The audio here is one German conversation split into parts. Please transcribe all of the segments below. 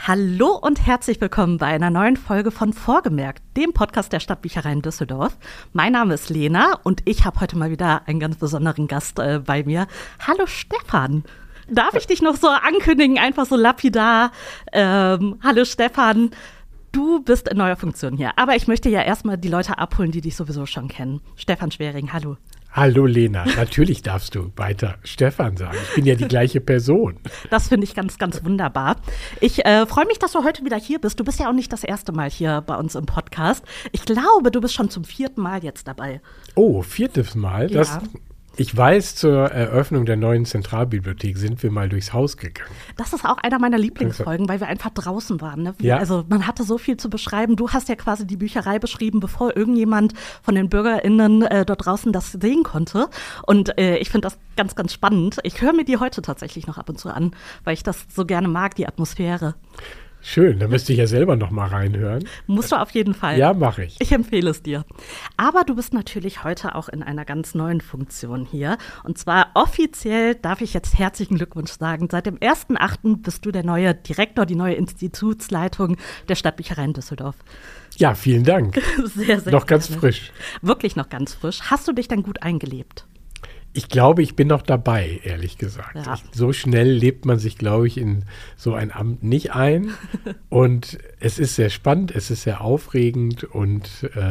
Hallo und herzlich willkommen bei einer neuen Folge von Vorgemerkt, dem Podcast der Stadtbücherei in Düsseldorf. Mein Name ist Lena und ich habe heute mal wieder einen ganz besonderen Gast bei mir. Hallo Stefan. Darf ich dich noch so ankündigen, einfach so lapidar? Hallo Stefan, du bist in neuer Funktion hier. Aber ich möchte ja erstmal die Leute abholen, die dich sowieso schon kennen. Stefan Schwering, hallo. Hallo Lena, natürlich darfst du weiter Stefan sagen. Ich bin ja die gleiche Person. Das finde ich ganz, ganz wunderbar. Ich freue mich, dass du heute wieder hier bist. Du bist ja auch nicht das erste Mal hier bei uns im Podcast. Ich glaube, du bist schon zum 4. Mal jetzt dabei. Oh, 4. Mal? Ja. Ich weiß, zur Eröffnung der neuen Zentralbibliothek sind wir mal durchs Haus gegangen. Das ist auch einer meiner Lieblingsfolgen, weil wir einfach draußen waren. Ne? Ja. Also man hatte so viel zu beschreiben. Du hast ja quasi die Bücherei beschrieben, bevor irgendjemand von den BürgerInnen dort draußen das sehen konnte. Und ich finde das ganz, ganz spannend. Ich höre mir die heute tatsächlich noch ab und zu an, weil ich das so gerne mag, die Atmosphäre. Schön, da müsste ich ja selber noch mal reinhören. Musst du auf jeden Fall. Ja, mache ich. Ich empfehle es dir. Aber du bist natürlich heute auch in einer ganz neuen Funktion hier. Und zwar offiziell darf ich jetzt herzlichen Glückwunsch sagen. Seit dem 1.8. bist du der neue Direktor, die neue Institutsleitung der Stadtbücherei in Düsseldorf. Ja, vielen Dank. Sehr, sehr noch ganz gerne. frisch. Wirklich noch ganz frisch. Hast du dich dann gut eingelebt? Ich glaube, ich bin noch dabei, ehrlich gesagt. Ja. So schnell lebt man sich, glaube ich, in so ein Amt nicht ein. Und es ist sehr spannend, es ist sehr aufregend und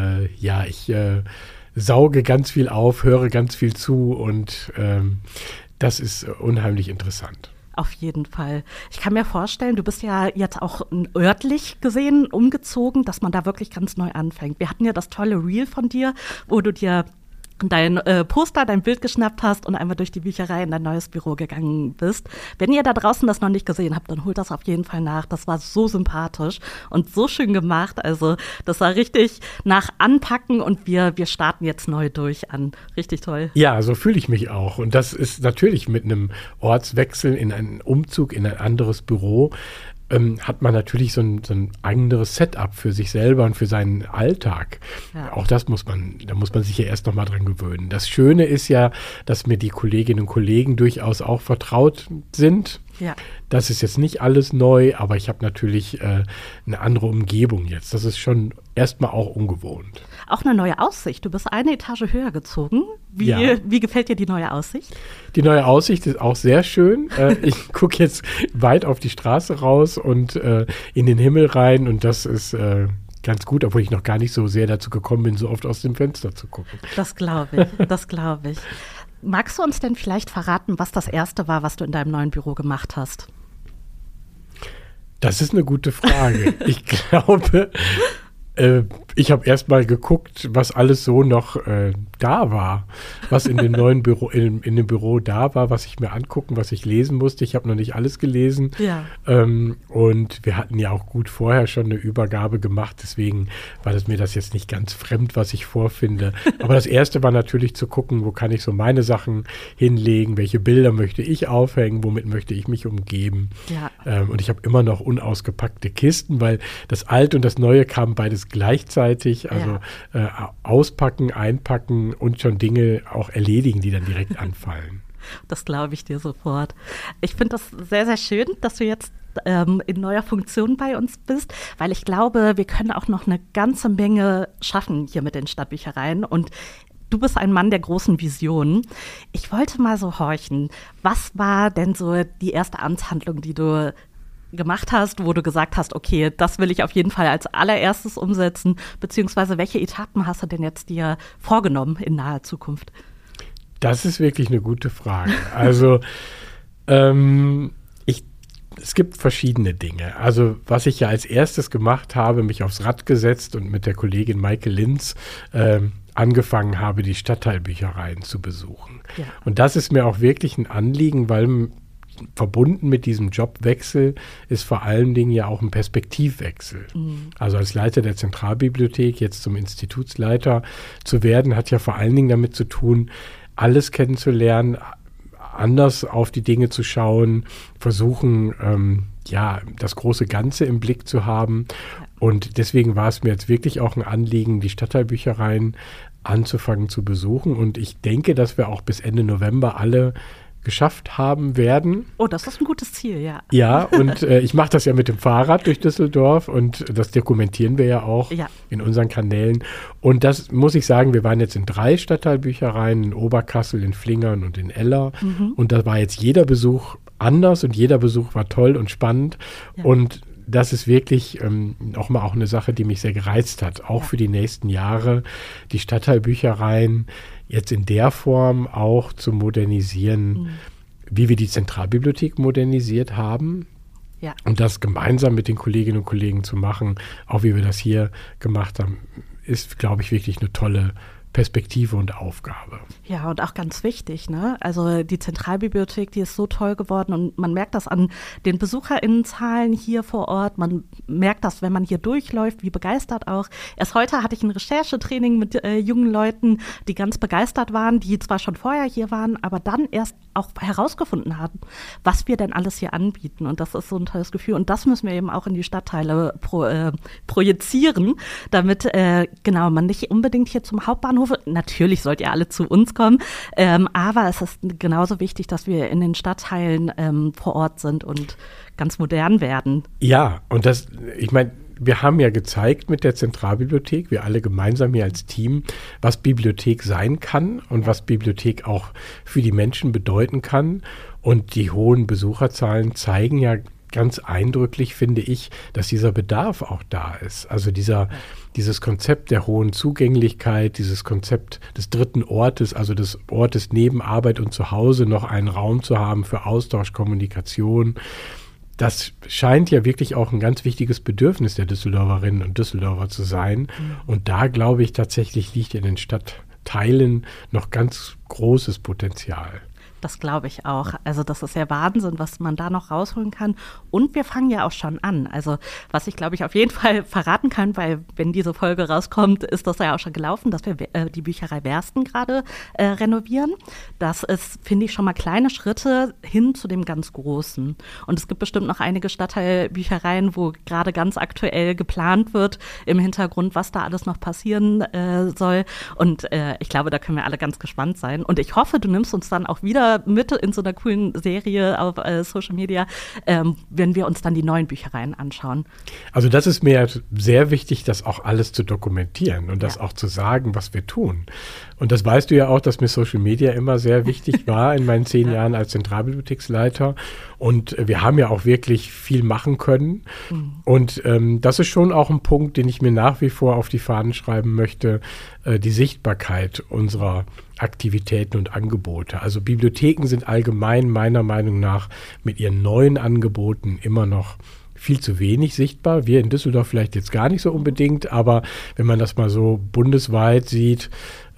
ich sauge ganz viel auf, höre ganz viel zu und das ist unheimlich interessant. Auf jeden Fall. Ich kann mir vorstellen, du bist ja jetzt auch örtlich gesehen umgezogen, dass man da wirklich ganz neu anfängt. Wir hatten ja das tolle Reel von dir, wo du dir dein Poster, dein Bild geschnappt hast und einmal durch die Bücherei in dein neues Büro gegangen bist. Wenn ihr da draußen das noch nicht gesehen habt, dann holt das auf jeden Fall nach. Das war so sympathisch und so schön gemacht. Also das war richtig nach Anpacken und wir starten jetzt neu durch an. Richtig toll. Ja, so fühle ich mich auch. Und das ist natürlich mit einem Ortswechsel in einen Umzug in ein anderes Büro hat man natürlich so ein anderes Setup für sich selber und für seinen Alltag. Ja. Auch da muss man sich ja erst noch mal dran gewöhnen. Das Schöne ist ja, dass mir die Kolleginnen und Kollegen durchaus auch vertraut sind. Ja. Das ist jetzt nicht alles neu, aber ich habe natürlich eine andere Umgebung jetzt. Das ist schon erstmal auch ungewohnt. Auch eine neue Aussicht. Du bist eine Etage höher gezogen. Wie gefällt dir die neue Aussicht? Die neue Aussicht ist auch sehr schön. Ich gucke jetzt weit auf die Straße raus und in den Himmel rein und das ist ganz gut, obwohl ich noch gar nicht so sehr dazu gekommen bin, so oft aus dem Fenster zu gucken. Das glaube ich. Magst du uns denn vielleicht verraten, was das Erste war, was du in deinem neuen Büro gemacht hast? Das ist eine gute Frage. Ich glaube, ich habe erst mal geguckt, was alles so noch da war, was in dem neuen Büro, in dem Büro da war, was ich mir angucken, was ich lesen musste. Ich habe noch nicht alles gelesen. Ja. Und wir hatten ja auch gut vorher schon eine Übergabe gemacht, deswegen war mir das jetzt nicht ganz fremd, was ich vorfinde. Aber das Erste war natürlich zu gucken, wo kann ich so meine Sachen hinlegen, welche Bilder möchte ich aufhängen, womit möchte ich mich umgeben. Ja. Und ich habe immer noch unausgepackte Kisten, weil das Alte und das Neue kam beides gleichzeitig, also auspacken, einpacken und schon Dinge auch erledigen, die dann direkt anfallen. Das glaube ich dir sofort. Ich finde das sehr, sehr schön, dass du jetzt in neuer Funktion bei uns bist, weil ich glaube, wir können auch noch eine ganze Menge schaffen hier mit den Stadtbüchereien und du bist ein Mann der großen Visionen. Ich wollte mal so horchen, was war denn so die erste Amtshandlung, die du gemacht hast, wo du gesagt hast, okay, das will ich auf jeden Fall als allererstes umsetzen, beziehungsweise welche Etappen hast du denn jetzt dir vorgenommen in naher Zukunft? Das ist wirklich eine gute Frage. Also es gibt verschiedene Dinge. Also was ich ja als erstes gemacht habe, mich aufs Rad gesetzt und mit der Kollegin Maike Linz angefangen habe, die Stadtteilbüchereien zu besuchen. Ja. Und das ist mir auch wirklich ein Anliegen, weil verbunden mit diesem Jobwechsel ist vor allen Dingen ja auch ein Perspektivwechsel. Mhm. Also als Leiter der Zentralbibliothek jetzt zum Institutsleiter zu werden, hat ja vor allen Dingen damit zu tun, alles kennenzulernen, anders auf die Dinge zu schauen, versuchen, das große Ganze im Blick zu haben. Und deswegen war es mir jetzt wirklich auch ein Anliegen, die Stadtteilbüchereien anzufangen zu besuchen. Und ich denke, dass wir auch bis Ende November alle geschafft haben werden. Oh, das ist ein gutes Ziel, ja. Ja, und ich mache das ja mit dem Fahrrad durch Düsseldorf und das dokumentieren wir ja auch in unseren Kanälen. Und das muss ich sagen, wir waren jetzt in 3 Stadtteilbüchereien, in Oberkassel, in Flingern und in Eller. Und da war jetzt jeder Besuch anders und jeder Besuch war toll und spannend. Ja. Und das ist wirklich auch eine Sache, die mich sehr gereizt hat, auch für die nächsten Jahre, die Stadtteilbüchereien jetzt in der Form auch zu modernisieren, wie wir die Zentralbibliothek modernisiert haben. Ja. Und das gemeinsam mit den Kolleginnen und Kollegen zu machen, auch wie wir das hier gemacht haben, ist, glaube ich, wirklich eine tolle Perspektive und Aufgabe. Ja, und auch ganz wichtig, ne? Also die Zentralbibliothek, die ist so toll geworden und man merkt das an den BesucherInnenzahlen hier vor Ort. Man merkt das, wenn man hier durchläuft, wie begeistert auch. Erst heute hatte ich ein Recherchetraining mit jungen Leuten, die ganz begeistert waren, die zwar schon vorher hier waren, aber dann erst auch herausgefunden haben, was wir denn alles hier anbieten. Und das ist so ein tolles Gefühl. Und das müssen wir eben auch in die Stadtteile projizieren, damit man nicht unbedingt hier zum Hauptbahnhof. Natürlich sollt ihr alle zu uns kommen, aber es ist genauso wichtig, dass wir in den Stadtteilen vor Ort sind und ganz modern werden. Ja, und ich meine, wir haben ja gezeigt mit der Zentralbibliothek, wir alle gemeinsam hier als Team, was Bibliothek sein kann und was Bibliothek auch für die Menschen bedeuten kann. Und die hohen Besucherzahlen zeigen ja ganz eindrücklich, finde ich, dass dieser Bedarf auch da ist. Also dieses Konzept der hohen Zugänglichkeit, dieses Konzept des dritten Ortes, also des Ortes neben Arbeit und Zuhause noch einen Raum zu haben für Austausch, Kommunikation. Das scheint ja wirklich auch ein ganz wichtiges Bedürfnis der Düsseldorferinnen und Düsseldorfer zu sein. Und da, glaube ich, tatsächlich liegt in den Stadtteilen noch ganz großes Potenzial. Das glaube ich auch. Also das ist ja Wahnsinn, was man da noch rausholen kann. Und wir fangen ja auch schon an. Also was ich, glaube ich, auf jeden Fall verraten kann, weil wenn diese Folge rauskommt, ist das ja auch schon gelaufen, dass wir die Bücherei Bersten gerade renovieren. Das ist, finde ich, schon mal kleine Schritte hin zu dem ganz Großen. Und es gibt bestimmt noch einige Stadtteilbüchereien, wo gerade ganz aktuell geplant wird im Hintergrund, was da alles noch passieren soll. Und ich glaube, da können wir alle ganz gespannt sein. Und ich hoffe, du nimmst uns dann auch wieder mit in so einer coolen Serie auf Social Media, wenn wir uns dann die neuen Büchereien anschauen. Also das ist mir sehr wichtig, das auch alles zu dokumentieren und das auch zu sagen, was wir tun. Und das weißt du ja auch, dass mir Social Media immer sehr wichtig war in meinen 10 Jahren als Zentralbibliotheksleiter. Und wir haben ja auch wirklich viel machen können. Und das ist schon auch ein Punkt, den ich mir nach wie vor auf die Fahnen schreiben möchte, die Sichtbarkeit unserer Aktivitäten und Angebote. Also Bibliotheken sind allgemein meiner Meinung nach mit ihren neuen Angeboten immer noch viel zu wenig sichtbar. Wir in Düsseldorf vielleicht jetzt gar nicht so unbedingt, aber wenn man das mal so bundesweit sieht,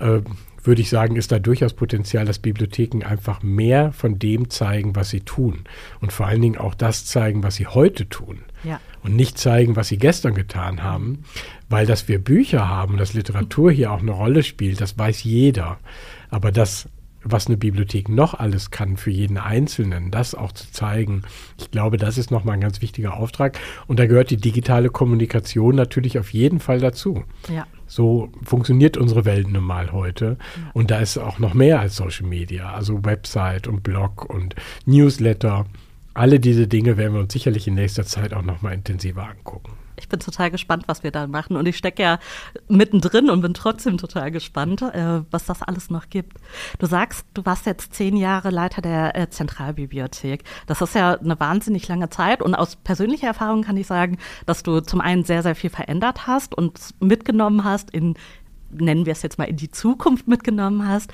würde ich sagen, ist da durchaus Potenzial, dass Bibliotheken einfach mehr von dem zeigen, was sie tun. Und vor allen Dingen auch das zeigen, was sie heute tun. Ja. Und nicht zeigen, was sie gestern getan haben. Weil dass wir Bücher haben, dass Literatur hier auch eine Rolle spielt, das weiß jeder. Aber das, was eine Bibliothek noch alles kann für jeden Einzelnen, das auch zu zeigen, ich glaube, das ist nochmal ein ganz wichtiger Auftrag. Und da gehört die digitale Kommunikation natürlich auf jeden Fall dazu. Ja. So funktioniert unsere Welt nun mal heute. Ja. Und da ist auch noch mehr als Social Media, also Website und Blog und Newsletter. Alle diese Dinge werden wir uns sicherlich in nächster Zeit auch nochmal intensiver angucken. Ich bin total gespannt, was wir da machen. Und ich stecke ja mittendrin und bin trotzdem total gespannt, was das alles noch gibt. Du sagst, du warst jetzt 10 Jahre Leiter der Zentralbibliothek. Das ist ja eine wahnsinnig lange Zeit. Und aus persönlicher Erfahrung kann ich sagen, dass du zum einen sehr, sehr viel verändert hast und mitgenommen hast nennen wir es jetzt mal, in die Zukunft mitgenommen hast.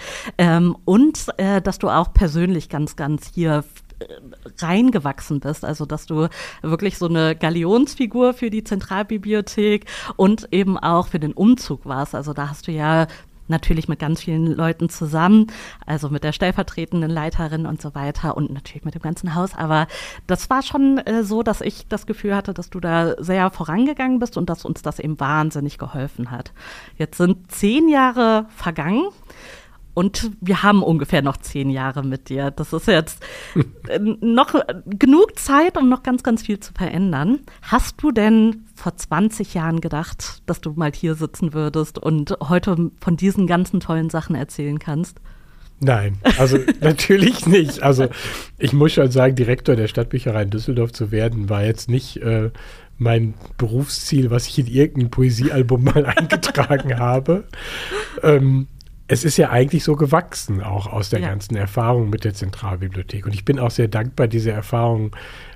Und dass du auch persönlich ganz, ganz hier reingewachsen bist, also dass du wirklich so eine Galionsfigur für die Zentralbibliothek und eben auch für den Umzug warst. Also da hast du ja natürlich mit ganz vielen Leuten zusammen, also mit der stellvertretenden Leiterin und so weiter und natürlich mit dem ganzen Haus. Aber das war schon so, dass ich das Gefühl hatte, dass du da sehr vorangegangen bist und dass uns das eben wahnsinnig geholfen hat. Jetzt sind 10 Jahre vergangen. Und wir haben ungefähr noch 10 Jahre mit dir. Das ist jetzt noch genug Zeit, um noch ganz, ganz viel zu verändern. Hast du denn vor 20 Jahren gedacht, dass du mal hier sitzen würdest und heute von diesen ganzen tollen Sachen erzählen kannst? Nein, also natürlich nicht. Also ich muss schon sagen, Direktor der Stadtbücherei in Düsseldorf zu werden, war jetzt nicht mein Berufsziel, was ich in irgendein Poesiealbum mal eingetragen habe. Es ist ja eigentlich so gewachsen, auch aus der ganzen Erfahrung mit der Zentralbibliothek. Und ich bin auch sehr dankbar, diese Erfahrung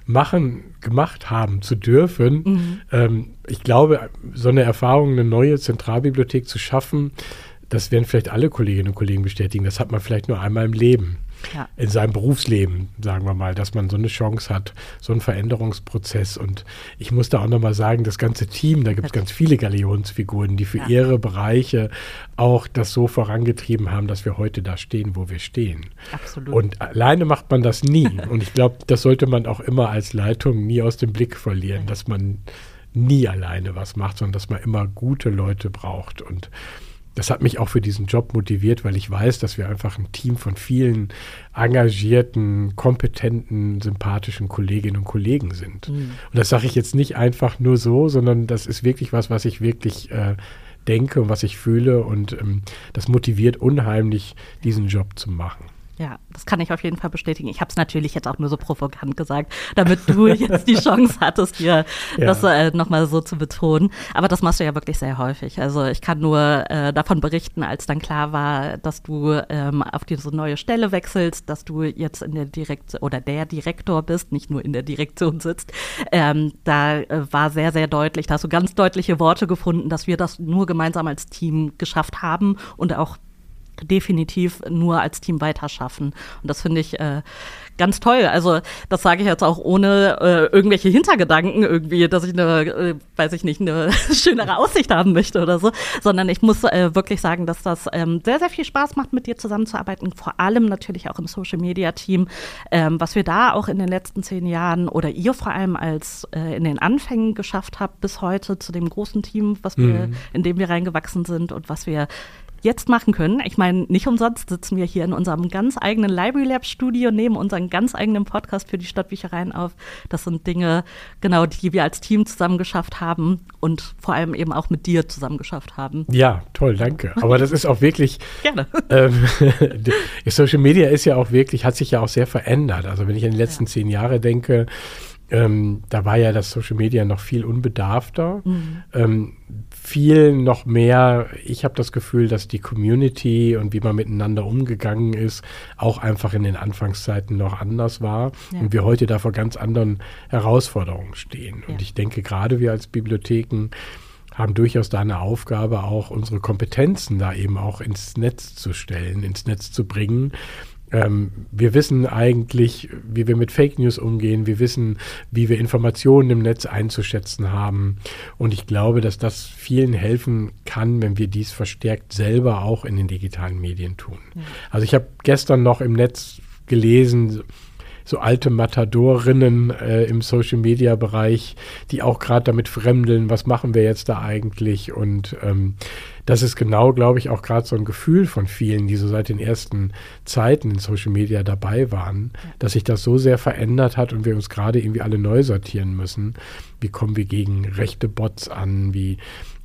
gemacht haben zu dürfen. Ich glaube, so eine Erfahrung, eine neue Zentralbibliothek zu schaffen, das werden vielleicht alle Kolleginnen und Kollegen bestätigen. Das hat man vielleicht nur einmal im Leben, in seinem Berufsleben, sagen wir mal, dass man so eine Chance hat, so einen Veränderungsprozess. Und ich muss da auch nochmal sagen, das ganze Team, da gibt es ganz viele Galionsfiguren, die für ihre Bereiche auch das so vorangetrieben haben, dass wir heute da stehen, wo wir stehen. Absolut. Und alleine macht man das nie. Und ich glaube, das sollte man auch immer als Leitung nie aus dem Blick verlieren, dass man nie alleine was macht, sondern dass man immer gute Leute braucht. Und das hat mich auch für diesen Job motiviert, weil ich weiß, dass wir einfach ein Team von vielen engagierten, kompetenten, sympathischen Kolleginnen und Kollegen sind. Und das sage ich jetzt nicht einfach nur so, sondern das ist wirklich was ich wirklich denke und was ich fühle. Und das motiviert unheimlich, diesen Job zu machen. Ja, das kann ich auf jeden Fall bestätigen. Ich habe es natürlich jetzt auch nur so provokant gesagt, damit du jetzt die Chance hattest, hier das nochmal so zu betonen. Aber das machst du ja wirklich sehr häufig. Also ich kann nur davon berichten, als dann klar war, dass du auf diese neue Stelle wechselst, dass du jetzt in der der Direktor bist, nicht nur in der Direktion sitzt. Da war sehr, sehr deutlich, da hast du ganz deutliche Worte gefunden, dass wir das nur gemeinsam als Team geschafft haben und auch definitiv nur als Team weiterschaffen. Und das finde ich ganz toll. Also das sage ich jetzt auch ohne irgendwelche Hintergedanken irgendwie, dass ich eine schönere Aussicht haben möchte oder so, sondern ich muss wirklich sagen, dass das sehr, sehr viel Spaß macht, mit dir zusammenzuarbeiten, vor allem natürlich auch im Social-Media-Team, was wir da auch in den letzten 10 Jahren oder ihr vor allem als in den Anfängen geschafft habt bis heute zu dem großen Team, in dem wir reingewachsen sind und was wir jetzt machen können. Ich meine, nicht umsonst sitzen wir hier in unserem ganz eigenen Library Lab Studio, nehmen unseren ganz eigenen Podcast für die Stadtbüchereien auf. Das sind Dinge, genau, die wir als Team zusammen geschafft haben und vor allem eben auch mit dir zusammen geschafft haben. Ja, toll, danke. Aber das ist auch wirklich, gerne. Social Media ist ja auch wirklich, hat sich ja auch sehr verändert. Also wenn ich an die letzten 10 Jahre denke, da war ja das Social Media noch viel unbedarfter, viel noch mehr, ich habe das Gefühl, dass die Community und wie man miteinander umgegangen ist, auch einfach in den Anfangszeiten noch anders war und wir heute da vor ganz anderen Herausforderungen stehen. Und ich denke, gerade wir als Bibliotheken haben durchaus da eine Aufgabe, auch unsere Kompetenzen da eben auch ins Netz zu stellen, ins Netz zu bringen. Wir wissen eigentlich, wie wir mit Fake News umgehen. Wir wissen, wie wir Informationen im Netz einzuschätzen haben. Und ich glaube, dass das vielen helfen kann, wenn wir dies verstärkt selber auch in den digitalen Medien tun. Ja. Also ich habe gestern noch im Netz gelesen, so alte Matadorinnen im Social-Media-Bereich, die auch gerade damit fremdeln, was machen wir jetzt da eigentlich? Und das ist genau, glaube ich, auch gerade so ein Gefühl von vielen, die so seit den ersten Zeiten in Social Media dabei waren, dass sich das so sehr verändert hat und wir uns gerade irgendwie alle neu sortieren müssen. Wie kommen wir gegen rechte Bots an? Wie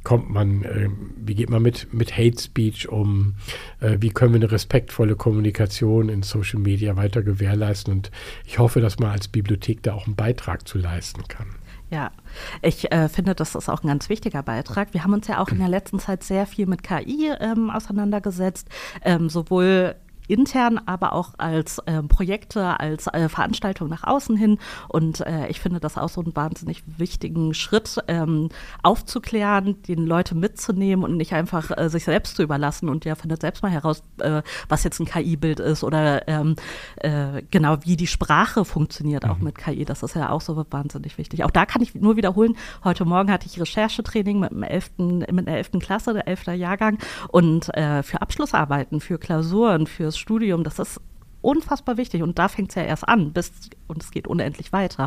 geht man mit Hate Speech um? Wie können wir eine respektvolle Kommunikation in Social Media weiter gewährleisten? Und ich hoffe, dass man als Bibliothek da auch einen Beitrag zu leisten kann. Ja, ich finde, das ist auch ein ganz wichtiger Beitrag. Wir haben uns ja auch in der letzten Zeit sehr viel mit KI auseinandergesetzt, sowohl intern, aber auch als Projekte, als Veranstaltung nach außen hin. Und ich finde das auch so einen wahnsinnig wichtigen Schritt, aufzuklären, die Leute mitzunehmen und nicht einfach sich selbst zu überlassen. Und ja, findet selbst mal heraus, was jetzt ein KI-Bild ist oder genau, wie die Sprache funktioniert auch mit KI. Das ist ja auch so wahnsinnig wichtig. Auch da kann ich nur wiederholen, heute Morgen hatte ich Recherchetraining mit der 11. Klasse, der 11. Jahrgang und für Abschlussarbeiten, für Klausuren, fürs Studium, das ist unfassbar wichtig und da fängt es ja erst an, und es geht unendlich weiter.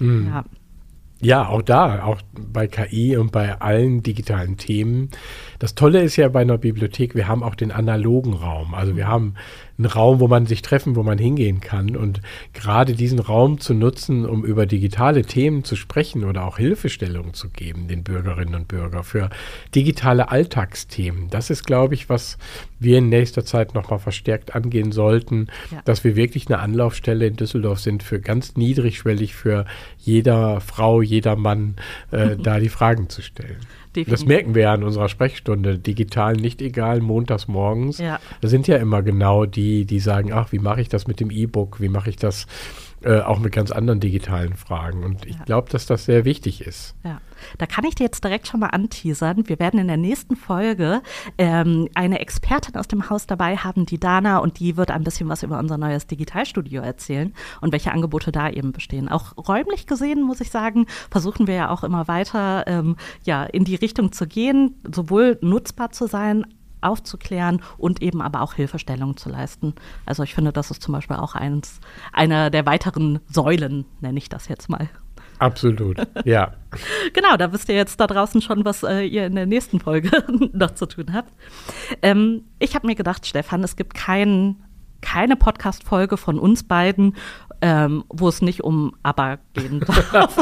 Ja, auch bei KI und bei allen digitalen Themen. Das Tolle ist ja bei einer Bibliothek, wir haben auch den analogen Raum. Also wir haben ein Raum, wo man sich treffen, wo man hingehen kann. Und gerade diesen Raum zu nutzen, um über digitale Themen zu sprechen oder auch Hilfestellungen zu geben, den Bürgerinnen und Bürgern für digitale Alltagsthemen. Das ist, glaube ich, was wir in nächster Zeit nochmal verstärkt angehen sollten, dass wir wirklich eine Anlaufstelle in Düsseldorf sind für ganz niedrigschwellig für jeder Frau, jeder Mann, da die Fragen zu stellen. Definitiv. Das merken wir ja in unserer Sprechstunde, digital nicht egal, montags morgens. Ja. Da sind ja immer genau die sagen, ach, wie mache ich das mit dem E-Book, wie mache ich das auch mit ganz anderen digitalen Fragen. Und ich glaube, dass das sehr wichtig ist. Ja, da kann ich dir jetzt direkt schon mal anteasern. Wir werden in der nächsten Folge eine Expertin aus dem Haus dabei haben, die Dana, und die wird ein bisschen was über unser neues Digitalstudio erzählen und welche Angebote da eben bestehen. Auch räumlich gesehen, muss ich sagen, versuchen wir ja auch immer weiter in die Richtung zu gehen, sowohl nutzbar zu sein, aufzuklären und eben aber auch Hilfestellungen zu leisten. Also ich finde, das ist zum Beispiel auch einer der weiteren Säulen, nenne ich das jetzt mal. Absolut, ja. Genau, da wisst ihr jetzt da draußen schon, was ihr in der nächsten Folge noch zu tun habt. Ich habe mir gedacht, Stefan, es gibt keine Podcast-Folge von uns beiden, wo es nicht um ABBA gehen darf.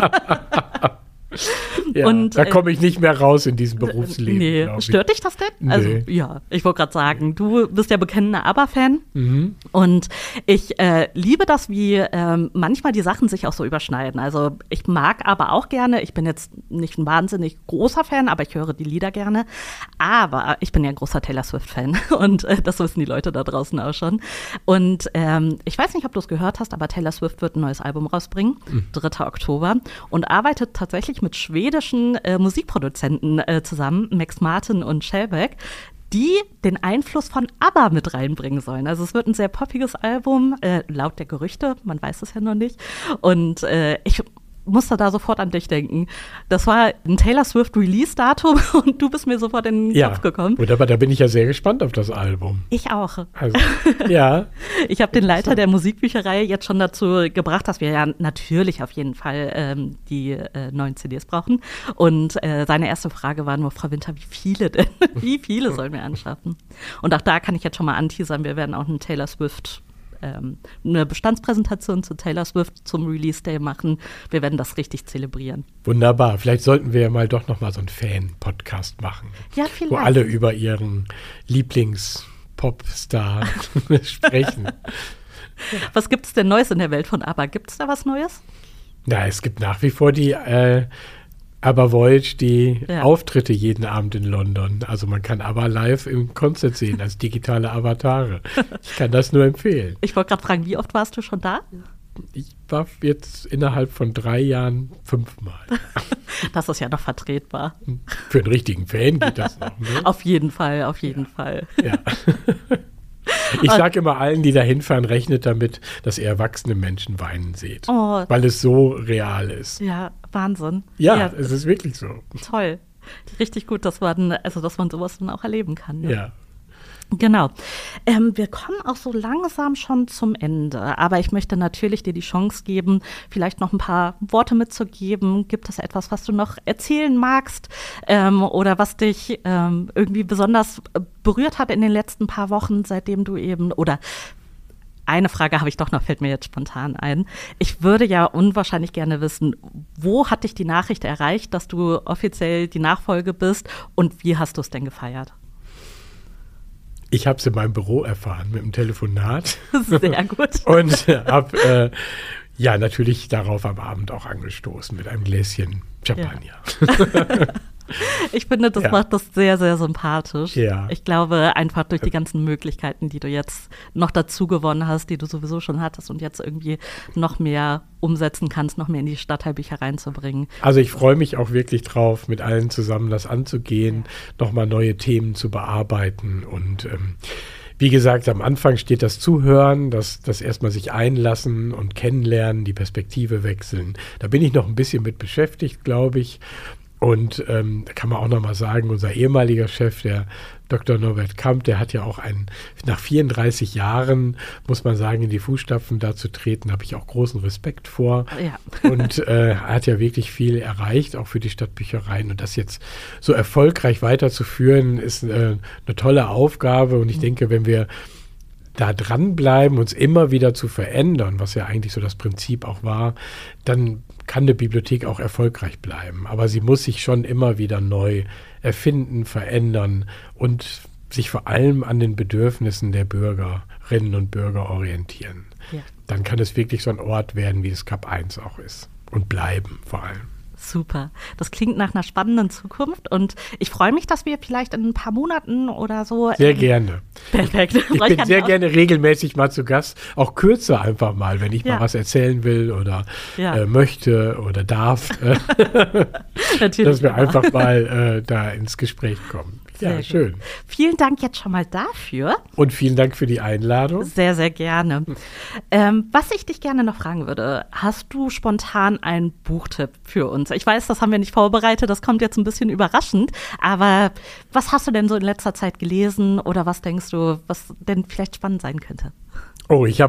Ja, und, da komme ich nicht mehr raus in diesem Berufsleben. Nee, stört dich das denn? Nee. Also ja, ich wollte gerade sagen, du bist ja bekennender ABBA-Fan und ich liebe das, wie manchmal die Sachen sich auch so überschneiden. Also ich mag ABBA auch gerne, ich bin jetzt nicht ein wahnsinnig großer Fan, aber ich höre die Lieder gerne. Aber ich bin ja ein großer Taylor Swift-Fan und das wissen die Leute da draußen auch schon. Und ich weiß nicht, ob du es gehört hast, aber Taylor Swift wird ein neues Album rausbringen, 3. Oktober, und arbeitet tatsächlich mit schwedischen Musikproduzenten zusammen, Max Martin und Shellback, die den Einfluss von ABBA mit reinbringen sollen. Also es wird ein sehr poppiges Album, laut der Gerüchte, man weiß es ja noch nicht. Und ich musste da sofort an dich denken. Das war ein Taylor Swift Release-Datum und du bist mir sofort in den Kopf gekommen. Gut, aber da bin ich ja sehr gespannt auf das Album. Ich auch. Also, ja. Ich habe den Leiter der Musikbücherei jetzt schon dazu gebracht, dass wir ja natürlich auf jeden Fall die neuen CDs brauchen. Und seine erste Frage war nur, Frau Winter, wie viele denn? Wie viele sollen wir anschaffen? Und auch da kann ich jetzt schon mal anteasern, wir werden auch einen Taylor Swift eine Bestandspräsentation zu Taylor Swift zum Release Day machen. Wir werden das richtig zelebrieren. Wunderbar. Vielleicht sollten wir ja mal doch noch mal so einen Fan-Podcast machen. Ja, vielleicht. Wo alle über ihren Lieblings-Popstar sprechen. Was gibt es denn Neues in der Welt von ABBA? Gibt es da was Neues? Na, es gibt nach wie vor die ABBA Voyage, die Auftritte jeden Abend in London. Also man kann ABBA live im Konzert sehen als digitale Avatare. Ich kann das nur empfehlen. Ich wollte gerade fragen, wie oft warst du schon da? Ich war jetzt innerhalb von 3 Jahren 5-mal. Das ist ja noch vertretbar. Für einen richtigen Fan geht das noch. Ne? Auf jeden Fall, auf jeden Fall. Ja. Ich sage immer allen, die da hinfahren, rechnet damit, dass ihr erwachsene Menschen weinen seht. Oh. Weil es so real ist. Ja, Wahnsinn. Ja, es ist wirklich so. Toll. Richtig gut, dass man sowas dann auch erleben kann. Ne? Ja. Genau. Wir kommen auch so langsam schon zum Ende, aber ich möchte natürlich dir die Chance geben, vielleicht noch ein paar Worte mitzugeben. Gibt es etwas, was du noch erzählen magst oder was dich irgendwie besonders berührt hat in den letzten paar Wochen, seitdem du oder eine Frage habe ich doch noch, fällt mir jetzt spontan ein. Ich würde ja unwahrscheinlich gerne wissen, wo hat dich die Nachricht erreicht, dass du offiziell die Nachfolge bist und wie hast du es denn gefeiert? Ich habe es in meinem Büro erfahren mit dem Telefonat. Sehr gut. Und habe natürlich darauf am Abend auch angestoßen mit einem Gläschen Champagner. Ja. Ich finde, das macht das sehr, sehr sympathisch. Ja. Ich glaube, einfach durch die ganzen Möglichkeiten, die du jetzt noch dazu gewonnen hast, die du sowieso schon hattest und jetzt irgendwie noch mehr umsetzen kannst, noch mehr in die Stadtteilbücher reinzubringen. Also ich freue mich auch wirklich drauf, mit allen zusammen das anzugehen, nochmal neue Themen zu bearbeiten und wie gesagt, am Anfang steht das Zuhören, das erstmal sich einlassen und kennenlernen, die Perspektive wechseln. Da bin ich noch ein bisschen mit beschäftigt, glaube ich. Und da kann man auch nochmal sagen, unser ehemaliger Chef, der Dr. Norbert Kamp, der hat ja auch nach 34 Jahren, muss man sagen, in die Fußstapfen da zu treten, habe ich auch großen Respekt vor. Ja. Und hat ja wirklich viel erreicht, auch für die Stadtbüchereien. Und das jetzt so erfolgreich weiterzuführen, ist eine tolle Aufgabe. Und ich denke, wenn wir da dranbleiben, uns immer wieder zu verändern, was ja eigentlich so das Prinzip auch war, dann kann eine Bibliothek auch erfolgreich bleiben. Aber sie muss sich schon immer wieder neu erfinden, verändern und sich vor allem an den Bedürfnissen der Bürgerinnen und Bürger orientieren. Ja. Dann kann es wirklich so ein Ort werden, wie es Kap 1 auch ist. Und bleiben vor allem. Super. Das klingt nach einer spannenden Zukunft und ich freue mich, dass wir vielleicht in ein paar Monaten oder so. Sehr gerne. Perfekt. Ich bin sehr gerne regelmäßig mal zu Gast, auch kürzer einfach mal, wenn ich mal was erzählen will oder möchte oder darf. Natürlich. Dass wir einfach mal da ins Gespräch kommen. Ja, schön. Vielen Dank jetzt schon mal dafür. Und vielen Dank für die Einladung. Sehr, sehr gerne. Was ich dich gerne noch fragen würde, hast du spontan einen Buchtipp für uns? Ich weiß, das haben wir nicht vorbereitet, das kommt jetzt ein bisschen überraschend, aber was hast du denn so in letzter Zeit gelesen oder was denkst du, was denn vielleicht spannend sein könnte? Oh, ich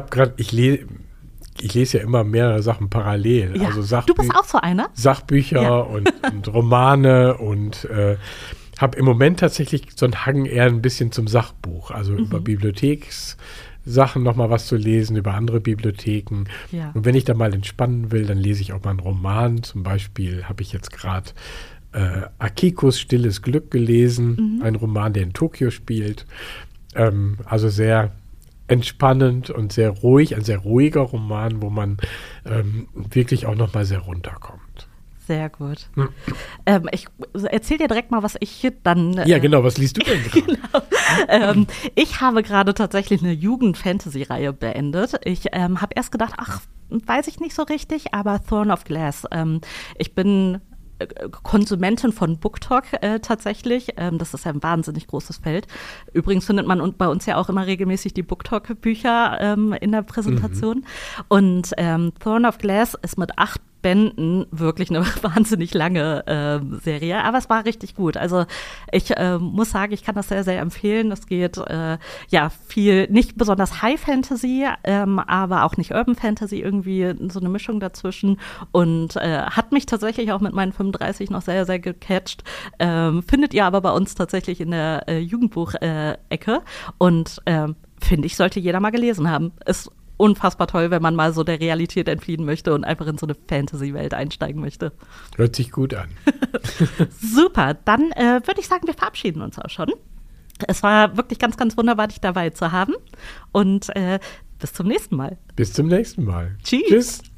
lese ja immer mehrere Sachen parallel. Ja, also du bist auch so einer? Sachbücher und Romane und habe im Moment tatsächlich so einen Hang eher ein bisschen zum Sachbuch, also über Bibliothekssachen nochmal was zu lesen, über andere Bibliotheken. Ja. Und wenn ich da mal entspannen will, dann lese ich auch mal einen Roman. Zum Beispiel habe ich jetzt gerade Akikos Stilles Glück gelesen, ein Roman, der in Tokio spielt. Also sehr entspannend und sehr ruhig, ein sehr ruhiger Roman, wo man wirklich auch nochmal sehr runterkommt. Sehr gut. Ich erzähle dir direkt mal, was ich dann. Ja, genau, was liest du denn gerade? Genau. Ich habe gerade tatsächlich eine Jugend-Fantasy-Reihe beendet. Ich habe erst gedacht, weiß ich nicht so richtig, aber Throne of Glass. Ich bin Konsumentin von BookTok tatsächlich. Das ist ja ein wahnsinnig großes Feld. Übrigens findet man bei uns ja auch immer regelmäßig die BookTok-Bücher in der Präsentation. Und Throne of Glass ist mit 8 Bänden wirklich eine wahnsinnig lange Serie, aber es war richtig gut. Also ich muss sagen, ich kann das sehr, sehr empfehlen. Es geht viel, nicht besonders High Fantasy, aber auch nicht Urban Fantasy, irgendwie so eine Mischung dazwischen und hat mich tatsächlich auch mit meinen 35 noch sehr, sehr gecatcht. Findet ihr aber bei uns tatsächlich in der Jugendbuch-Ecke und finde ich, sollte jeder mal gelesen haben. Ist unfassbar toll, wenn man mal so der Realität entfliehen möchte und einfach in so eine Fantasy-Welt einsteigen möchte. Hört sich gut an. Super, dann würde ich sagen, wir verabschieden uns auch schon. Es war wirklich ganz, ganz wunderbar, dich dabei zu haben und bis zum nächsten Mal. Bis zum nächsten Mal. Tschüss. Tschüss.